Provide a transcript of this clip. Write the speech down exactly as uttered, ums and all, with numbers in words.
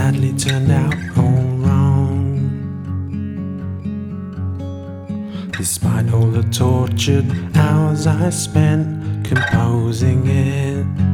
sadly turned out all wrong. Despite all the tortured hours I spent composing it,